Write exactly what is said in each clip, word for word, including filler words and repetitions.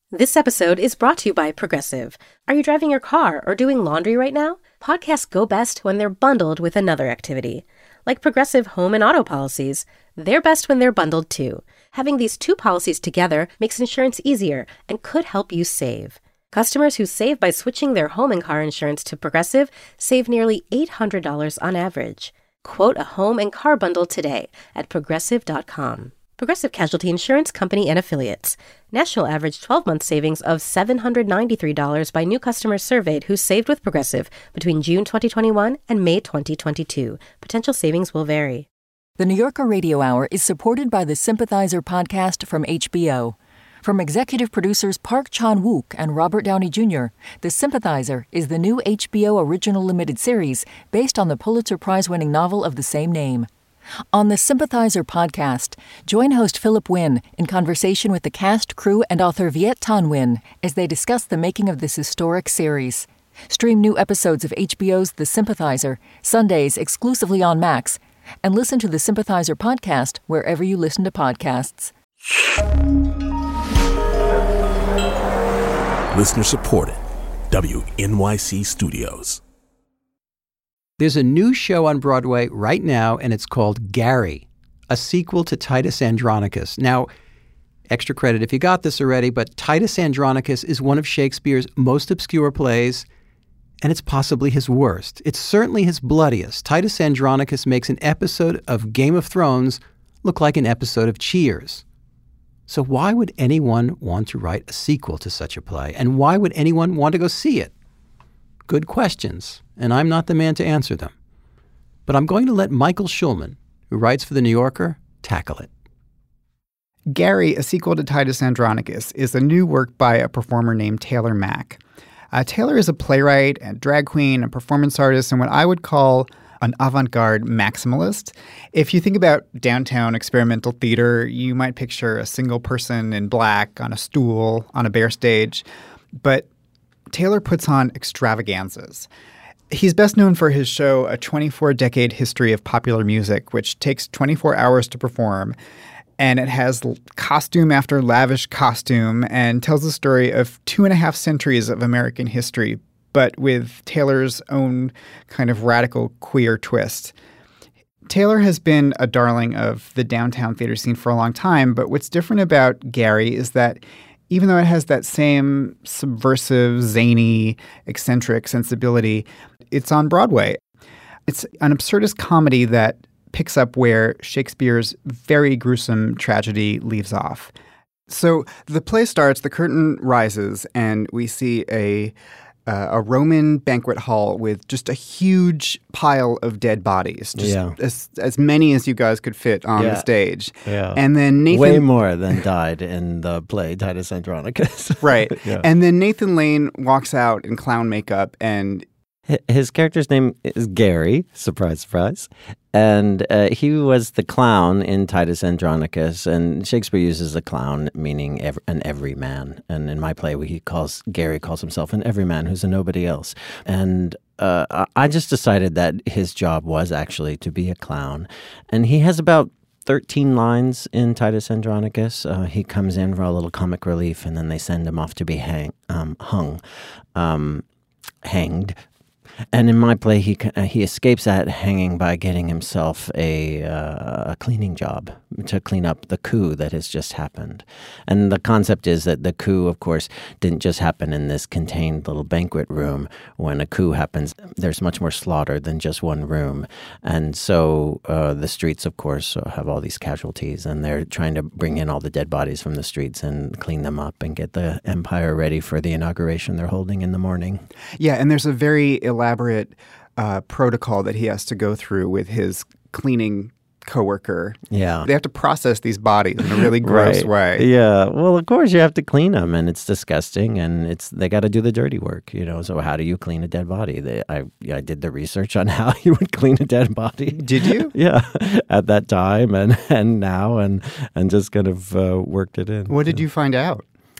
This episode is brought to you by Progressive. Are you driving your car or doing laundry right now? Podcasts go best when they're bundled with another activity. Like Progressive home and auto policies, they're best when they're bundled too. Having these two policies together makes insurance easier and could help you save. Customers who save by switching their home and car insurance to Progressive save nearly eight hundred dollars on average. Quote a home and car bundle today at progressive dot com. Progressive Casualty Insurance Company and Affiliates. National average twelve-month savings of seven hundred ninety-three dollars by new customers surveyed who saved with Progressive between June twenty twenty-one and May twenty twenty-two. Potential savings will vary. The New Yorker Radio Hour is supported by the Sympathizer podcast from H B O. From executive producers Park Chan-wook and Robert Downey Junior, The Sympathizer is the new H B O original limited series based on the Pulitzer Prize-winning novel of the same name. On the Sympathizer podcast, join host Philip Wynn in conversation with the cast, crew, and author Viet Thanh Nguyen as they discuss the making of this historic series. Stream new episodes of H B O's The Sympathizer, Sundays exclusively on Max, and listen to the Sympathizer podcast wherever you listen to podcasts. Listener supported. W N Y C Studios. There's a new show on Broadway right now, and it's called Gary, a sequel to Titus Andronicus. Now, extra credit if you got this already, but Titus Andronicus is one of Shakespeare's most obscure plays, and it's possibly his worst. It's certainly his bloodiest. Titus Andronicus makes an episode of Game of Thrones look like an episode of Cheers. So why would anyone want to write a sequel to such a play? And why would anyone want to go see it? Good questions, and I'm not the man to answer them. But I'm going to let Michael Schulman, who writes for The New Yorker, tackle it. Gary, a sequel to Titus Andronicus, is a new work by a performer named Taylor Mack. Uh, Taylor is a playwright and drag queen, a performance artist, and what I would call an avant-garde maximalist. If you think about downtown experimental theater, you might picture a single person in black on a stool on a bare stage. But Taylor puts on extravaganzas. He's best known for his show, A twenty-four decade History of Popular Music, which takes twenty-four hours to perform. And it has costume after lavish costume and tells the story of two and a half centuries of American history, but with Taylor's own kind of radical queer twist. Taylor has been a darling of the downtown theater scene for a long time, but what's different about Gary is that even though it has that same subversive, zany, eccentric sensibility, it's on Broadway. It's an absurdist comedy that picks up where Shakespeare's very gruesome tragedy leaves off. So the play starts, the curtain rises, and we see a uh, a Roman banquet hall with just a huge pile of dead bodies, just yeah. as as many as you guys could fit on yeah. the stage. Yeah. And then Nathan way more than died in the play Titus Andronicus. Right. yeah. And then Nathan Lane walks out in clown makeup, and his character's name is Gary, surprise, surprise, and uh, he was the clown in Titus Andronicus, and Shakespeare uses a clown meaning ev- an everyman, and in my play he calls Gary calls himself an everyman who's a nobody else, and uh, I just decided that his job was actually to be a clown, and he has about thirteen lines in Titus Andronicus. Uh, he comes in for a little comic relief, and then they send him off to be hang, um, hung, um, hanged. And in my play, he he escapes that hanging by getting himself a, uh, a cleaning job to clean up the coup that has just happened. And the concept is that the coup, of course, didn't just happen in this contained little banquet room. When a coup happens, there's much more slaughter than just one room. And so uh, the streets, of course, have all these casualties, and they're trying to bring in all the dead bodies from the streets and clean them up and get the empire ready for the inauguration they're holding in the morning. Yeah, and there's a very elaborate uh, protocol that he has to go through with his cleaning coworker. Yeah. They have to process these bodies in a really gross right. way. Yeah. Well, of course you have to clean them, and it's disgusting, and it's they got to do the dirty work, you know. So how do you clean a dead body? They, I I did the research on how you would clean a dead body. Did you? Yeah. At that time and, and now and and just kind of uh, worked it in. What did you find out?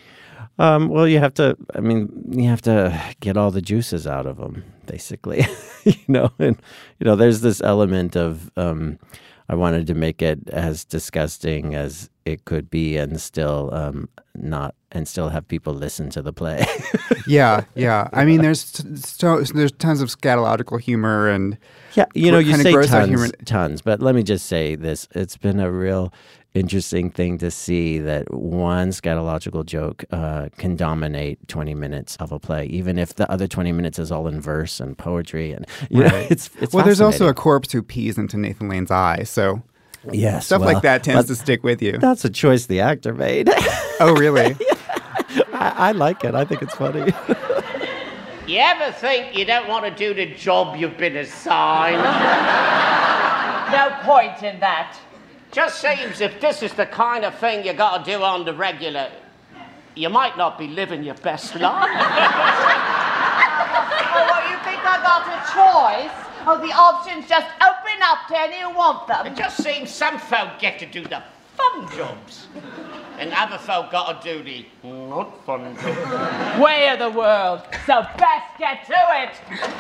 Um, well, you have to, I mean, you have to get all the juices out of them, basically, you know, and, you know, there's this element of, um, I wanted to make it as disgusting as it could be, and still um, not, and still have people listen to the play. yeah, yeah. I mean, there's so, there's tons of scatological humor and yeah, you know, you say tons, humor. tons, but let me just say this: it's been a real interesting thing to see that one scatological joke uh, can dominate twenty minutes of a play, even if the other twenty minutes is all in verse and poetry, and you right. know, it's it's well. There's also a corpse who pees into Nathan Lane's eye, so. Yes, stuff well, like that tends to stick with you. That's a choice the actor made. Oh, really? yeah. I, I like it. I think it's funny. You ever think you don't want to do the job you've been assigned? No point in that. Just seems if this is the kind of thing you got to do on the regular, you might not be living your best life. Oh, what, you think I got a choice? Oh, the options just open up to any who want them. It just seems some folk get to do the fun jobs, and other folk got to do the not fun jobs. Way of the world, so best get to it.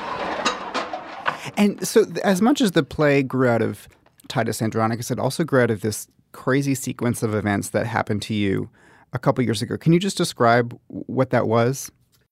And so, as much as the play grew out of Titus Andronicus, it also grew out of this crazy sequence of events that happened to you a couple years ago. Can you just describe what that was?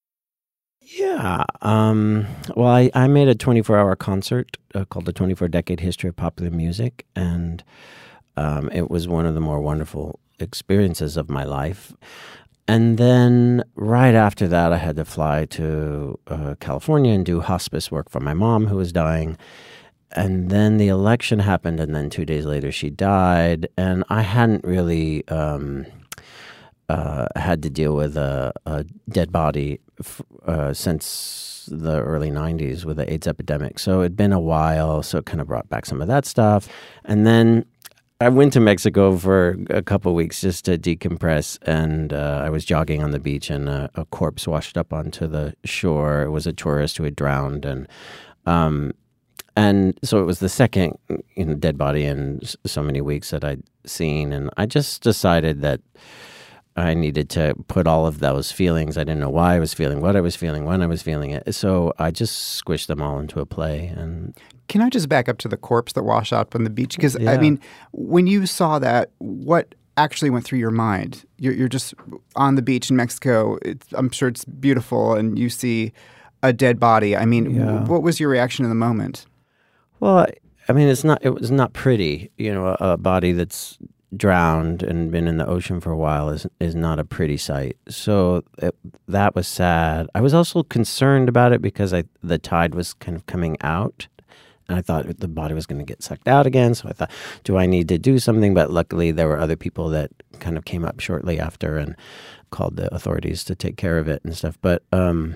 Yeah. Um, well, I, I made a twenty-four hour concert uh, called The twenty-four Decade History of Popular Music, and um, it was one of the more wonderful experiences of my life. And then right after that, I had to fly to uh, California and do hospice work for my mom, who was dying. And then the election happened, and then two days later she died, and I hadn't really... Um, Uh, had to deal with a, a dead body f- uh, since the early nineties with the AIDS epidemic. So it'd been a while, so it kind of brought back some of that stuff. And then I went to Mexico for a couple of weeks just to decompress, and uh, I was jogging on the beach, and a, a corpse washed up onto the shore. It was a tourist who had drowned, and um, and so it was the second you know, dead body in so many weeks that I'd seen, and I just decided that I needed to put all of those feelings. I didn't know why I was feeling what I was feeling, when I was feeling it. So I just squished them all into a play. And can I just back up to the corpse that washed up on the beach? Because, yeah. I mean, when you saw that, what actually went through your mind? You're, you're just on the beach in Mexico. It's, I'm sure it's beautiful, and you see a dead body. I mean, yeah. w- what was your reaction in the moment? Well, I mean, it's not. It was not pretty. You know, a, a body that's drowned and been in the ocean for a while is is not a pretty sight. So it, that was sad. I was also concerned about it because I the tide was kind of coming out, and I thought the body was going to get sucked out again. So I thought, do I need to do something? But luckily, there were other people that kind of came up shortly after and called the authorities to take care of it and stuff. But um,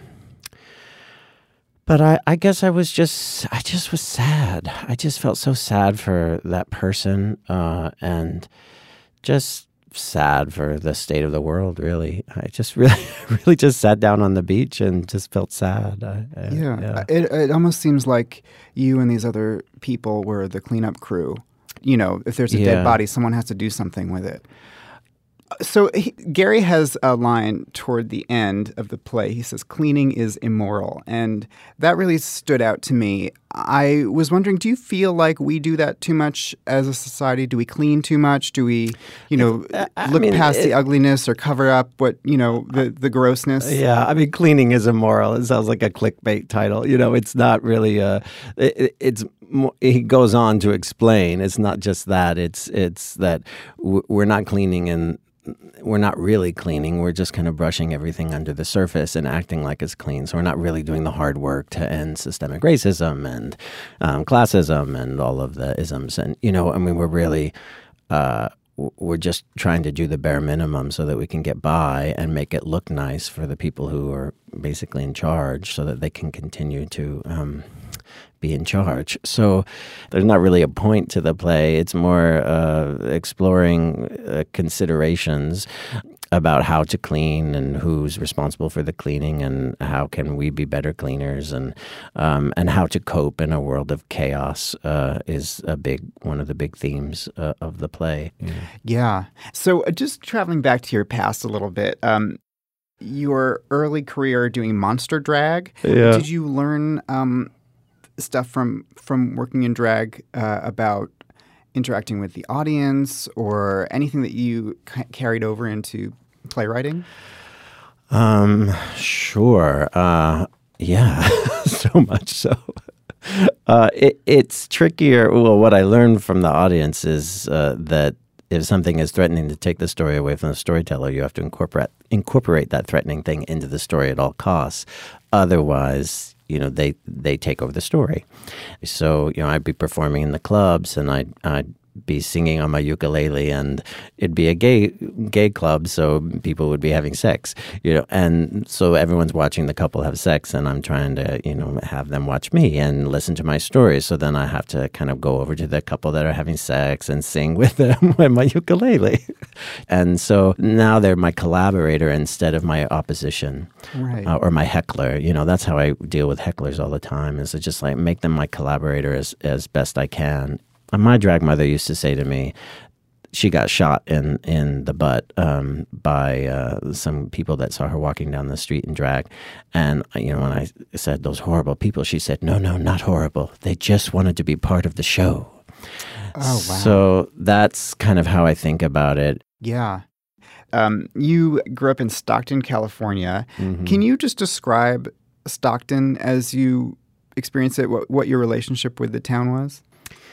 but I, I guess I was just I just was sad. I just felt so sad for that person, uh, and just sad for the state of the world, really. I just really, really just sat down on the beach and just felt sad. I, I, yeah. yeah. It, it almost seems like you and these other people were the cleanup crew. You know, if there's a Yeah. dead body, someone has to do something with it. So he, Gary has a line toward the end of the play. He says, cleaning is immoral. And that really stood out to me. I was wondering, do you feel like we do that too much as a society? Do we clean too much? Do we, you know, I, I look mean, past it, the ugliness or cover up what, you know, the, the grossness? Yeah, I mean, cleaning is immoral. It sounds like a clickbait title. You know, it's not really a, it, it's, he goes on to explain, it's not just that. It's, it's that we're not cleaning and we're not really cleaning. We're just kind of brushing everything under the surface and acting like it's clean. So we're not really doing the hard work to end systemic racism and um, classism and all of the isms. And, you know, I mean, we're really, uh, we're just trying to do the bare minimum so that we can get by and make it look nice for the people who are basically in charge so that they can continue to um, be in charge. So there's not really a point to the play. It's more uh, exploring uh, considerations about how to clean and who's responsible for the cleaning and how can we be better cleaners and um, and how to cope in a world of chaos uh, is a big one of the big themes uh, of the play. Yeah. Yeah. So uh, just traveling back to your past a little bit, um, your early career doing monster drag, Yeah. did you learn um, stuff from from working in drag uh, about interacting with the audience or anything that you c- carried over into playwriting? Um, sure. Uh, yeah, so much so. Uh, it, it's trickier. Well, what I learned from the audience is uh, that if something is threatening to take the story away from the storyteller, you have to incorporate incorporate that threatening thing into the story at all costs. Otherwise, you know, they they take over the story. So, you know, I'd be performing in the clubs, and I'd I'd be singing on my ukulele, and it'd be a gay gay club, so people would be having sex, you know, and so everyone's watching the couple have sex, and I'm trying to, you know, have them watch me and listen to my stories. So then I have to kind of go over to the couple that are having sex and sing with them with my ukulele. And so now they're my collaborator instead of my opposition, right. uh, or my heckler. You know, that's how I deal with hecklers all the time, is to just like make them my collaborator as, as best I can. My drag mother used to say to me, she got shot in, in the butt um, by uh, some people that saw her walking down the street in drag. And, you know, when I said those horrible people, she said, no, no, not horrible. They just wanted to be part of the show. Oh, wow. So that's kind of how I think about it. Yeah. Um, you grew up in Stockton, California. Mm-hmm. Can you just describe Stockton as you experienced it, what, what your relationship with the town was?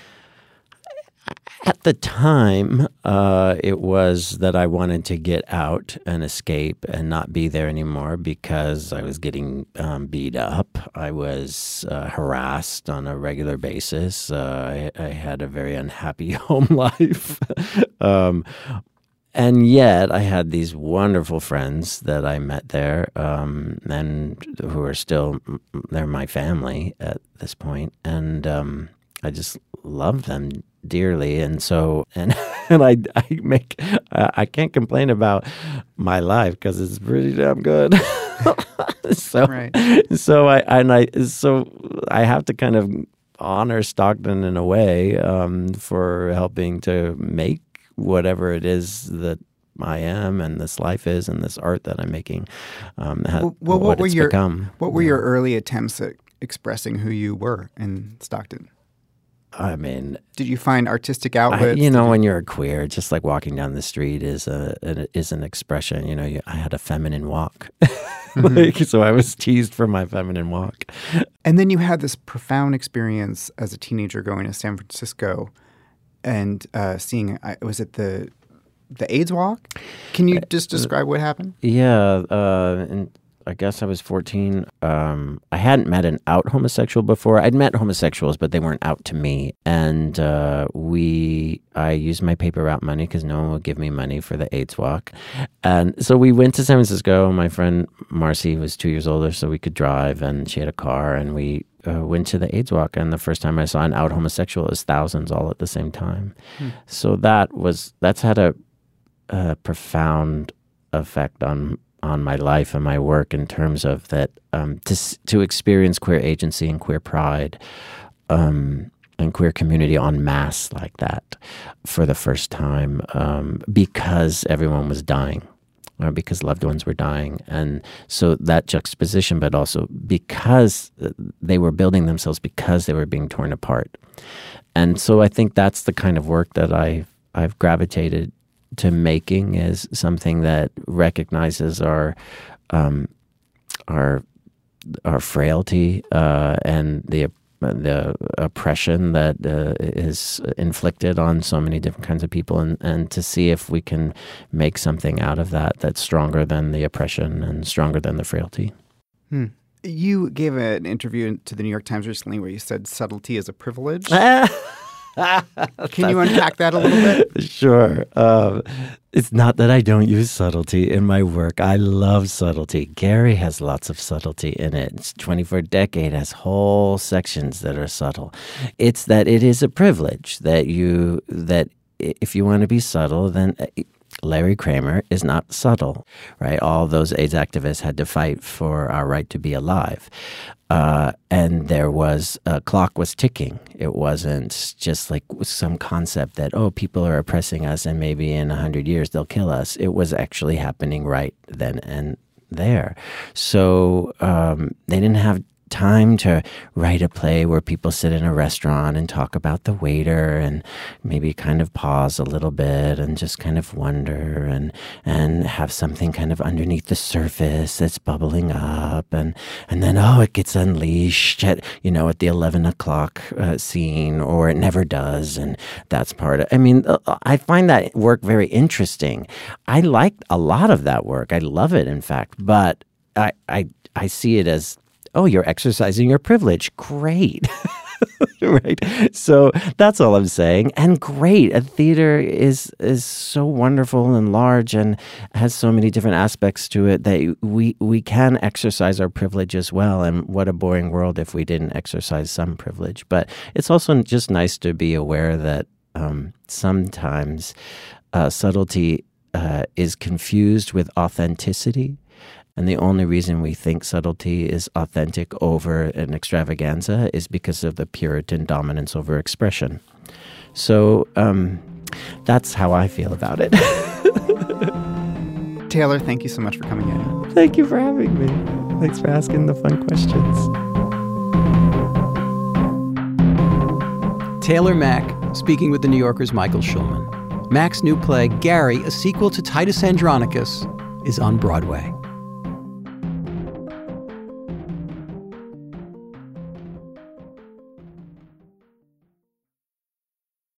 At the time, uh, it was that I wanted to get out and escape and not be there anymore because I was getting um, beat up. I was uh, harassed on a regular basis. Uh, I, I had a very unhappy home life. um, and yet I had these wonderful friends that I met there um, and who are still, they're my family at this point. And um, I just love them dearly, and so and and I I make uh, I can't complain about my life because it's pretty damn good. so right. so I and I so I have to kind of honor Stockton in a way um, for helping to make whatever it is that I am and this life is and this art that I'm making. Um, ha- well, well, what, what were it's your become. what were your early attempts at expressing who you were in Stockton? I mean, did you find artistic I, outlets? you know, you... when you're a queer, just like walking down the street is a, a is an expression. You know, you, I had a feminine walk, mm-hmm. like, so I was teased for my feminine walk. And then you had this profound experience as a teenager going to San Francisco and uh, seeing. Uh, was it the the AIDS walk? Can you just describe what happened? Yeah, uh, and. I guess I was fourteen. Um, I hadn't met an out homosexual before. I'd met homosexuals, but they weren't out to me. And uh, we, I used my paper route money because no one would give me money for the AIDS walk. And so we went to San Francisco. My friend Marcy was two years older, so we could drive, and she had a car, and we uh, went to the AIDS walk. And the first time I saw an out homosexual, it was thousands all at the same time. Hmm. So that was that's had a, a profound effect on. on my life and my work in terms of that um, to to experience queer agency and queer pride um, and queer community en masse like that for the first time um, because everyone was dying or because loved ones were dying. And so that juxtaposition, but also because they were building themselves because they were being torn apart. And so I think that's the kind of work that I I've gravitated to making, is something that recognizes our um, our our frailty uh, and the the oppression that uh, is inflicted on so many different kinds of people, and, and to see if we can make something out of that that's stronger than the oppression and stronger than the frailty. Hmm. You gave an interview to the New York Times recently where you said subtlety is a privilege. Can you unpack that a little bit? Sure. Um, it's not that I don't use subtlety in my work. I love subtlety. Gary has lots of subtlety in it. It's twenty-four Decade has whole sections that are subtle. It's that it is a privilege that you that if you want to be subtle, then Larry Kramer is not subtle, right? All those AIDS activists had to fight for our right to be alive. Uh, and there was, a clock was ticking. It wasn't just like some concept that, oh, people are oppressing us and maybe in a hundred years they'll kill us. It was actually happening right then and there. So um, they didn't have time to write a play where people sit in a restaurant and talk about the waiter and maybe kind of pause a little bit and just kind of wonder and and have something kind of underneath the surface that's bubbling up and and then oh it gets unleashed at you know at the eleven o'clock uh, scene, or it never does, and that's part of I mean I find that work very interesting. I like a lot of that work. I love it, in fact, but I I I see it as, oh, you're exercising your privilege. Great. Right. So that's all I'm saying. And great. A theater is is so wonderful and large and has so many different aspects to it that we, we can exercise our privilege as well. And what a boring world if we didn't exercise some privilege. But it's also just nice to be aware that um, sometimes uh, subtlety uh, is confused with authenticity. And the only reason we think subtlety is authentic over an extravaganza is because of the Puritan dominance over expression. So um, that's how I feel about it. Taylor, thank you so much for coming in. Thank you for having me. Thanks for asking the fun questions. Taylor Mack speaking with The New Yorker's Michael Schulman. Mack's new play, Gary, a sequel to Titus Andronicus, is on Broadway.